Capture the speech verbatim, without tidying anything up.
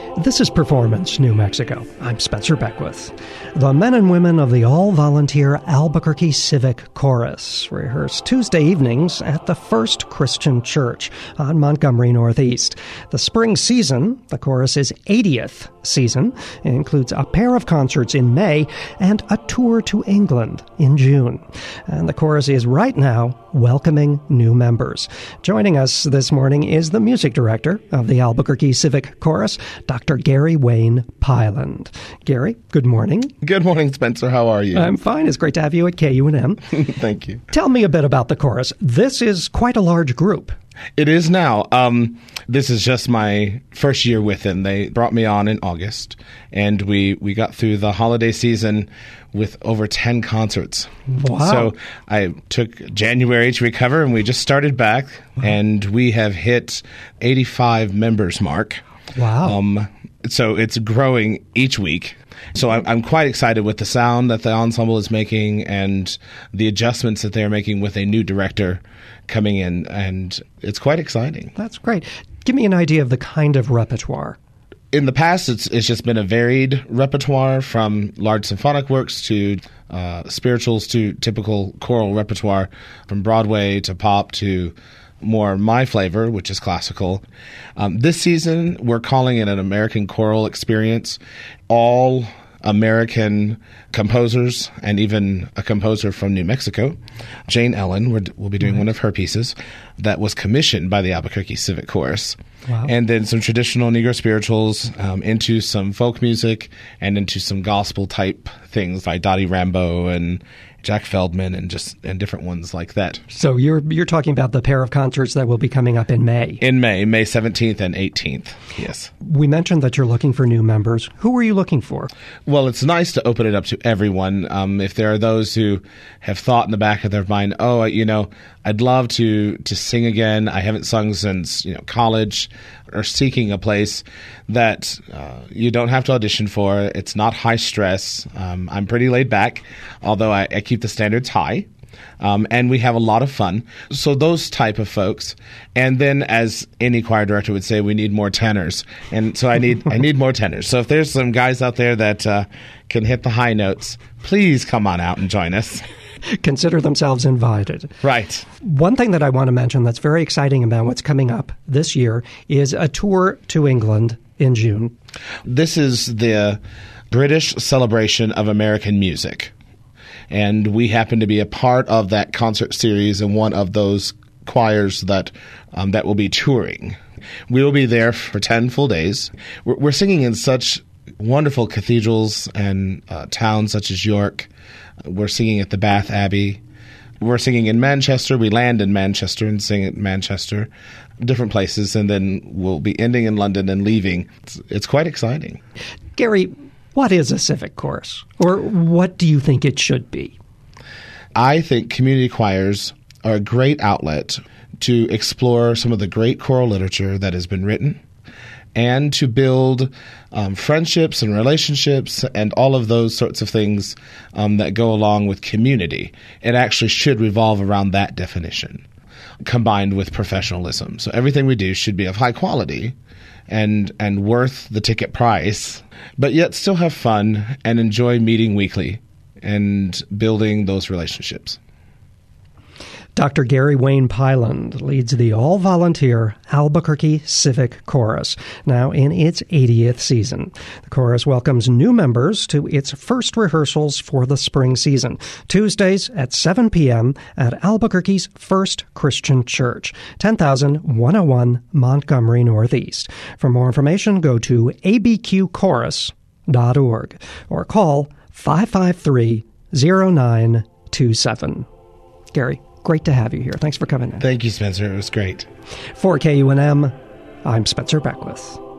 This is Performance New Mexico. I'm Spencer Beckwith. The men and women of the all-volunteer Albuquerque Civic Chorus rehearse Tuesday evenings at the First Christian Church on Montgomery Northeast. The spring season, the chorus's eightieth season, includes a pair of concerts in May and a tour to England in June. And the chorus is right now welcoming new members. Joining us this morning is the music director of the Albuquerque Civic Chorus, Doctor Gary Wayne Pyland. Gary, good morning. Good morning, Spencer. How are you? I'm fine. It's great to have you at K U N M. Thank you. Tell me a bit about the chorus. This is quite a large group. It is now. Um, this is just my first year with them. They brought me on in August, and we, we got through the holiday season with over ten concerts. Wow. So I took January to recover, and we just started back, wow. and we have hit eighty-five members mark. Wow. Um, so it's growing each week. So I'm, I'm quite excited with the sound that the ensemble is making and the adjustments that they're making with a new director coming in, and it's quite exciting. That's great. Give me an idea of the kind of repertoire. In the past, it's it's just been a varied repertoire, from large symphonic works to uh, spirituals to typical choral repertoire, from Broadway to pop to more my flavor, which is classical. Um, this season, we're calling it an American choral experience. All American composers, and even a composer from New Mexico, Jane Ellen, we're, we'll be doing right. one of her pieces that was commissioned by the Albuquerque Civic Chorus. Wow. And then some traditional Negro spirituals, um, into some folk music and into some gospel type things by Dottie Rambo and Jack Feldman and just and different ones like that. So you're you're talking about the pair of concerts that will be coming up in May. In May, May seventeenth and eighteenth, yes. We mentioned that you're looking for new members. Who are you looking for? Well, it's nice to open it up to everyone. Um, if there are those who have thought in the back of their mind, oh, you know, I'd love to to sing again. I haven't sung since, you know, college, or seeking a place that uh, you don't have to audition for. It's not high stress. Um, I'm pretty laid back, although I, I keep the standards high. Um, and we have a lot of fun. So those type of folks. And then, as any choir director would say, we need more tenors. And so I need I need more tenors. So if there's some guys out there that uh, can hit the high notes, please come on out and join us. Consider themselves invited. Right. One thing that I want to mention that's very exciting about what's coming up this year is a tour to England in June. This is the British celebration of American music. And we happen to be a part of that concert series and one of those choirs that um, that will be touring. We will be there for ten full days. We're, we're singing in such wonderful cathedrals and uh, towns such as York. We're singing at the Bath Abbey. We're singing in Manchester. We land in Manchester and sing at Manchester, different places, and then we'll be ending in London and leaving. It's, it's quite exciting. Gary, what is a civic chorus, or what do you think it should be? I think community choirs are a great outlet to explore some of the great choral literature that has been written, and to build um, friendships and relationships and all of those sorts of things um, that go along with community. It actually should revolve around that definition, combined with professionalism. So everything we do should be of high quality and and worth the ticket price, but yet still have fun and enjoy meeting weekly and building those relationships. Doctor Gary Wayne Pyland leads the all-volunteer Albuquerque Civic Chorus, now in its eightieth season. The chorus welcomes new members to its first rehearsals for the spring season, Tuesdays at seven p.m. at Albuquerque's First Christian Church, ten thousand one oh one Montgomery Northeast. For more information, go to a b q chorus dot org or call five five three, zero nine two seven. Gary, great to have you here. Thanks for coming in. Thank you, Spencer. It was great. For K U N M, I'm Spencer Beckwith.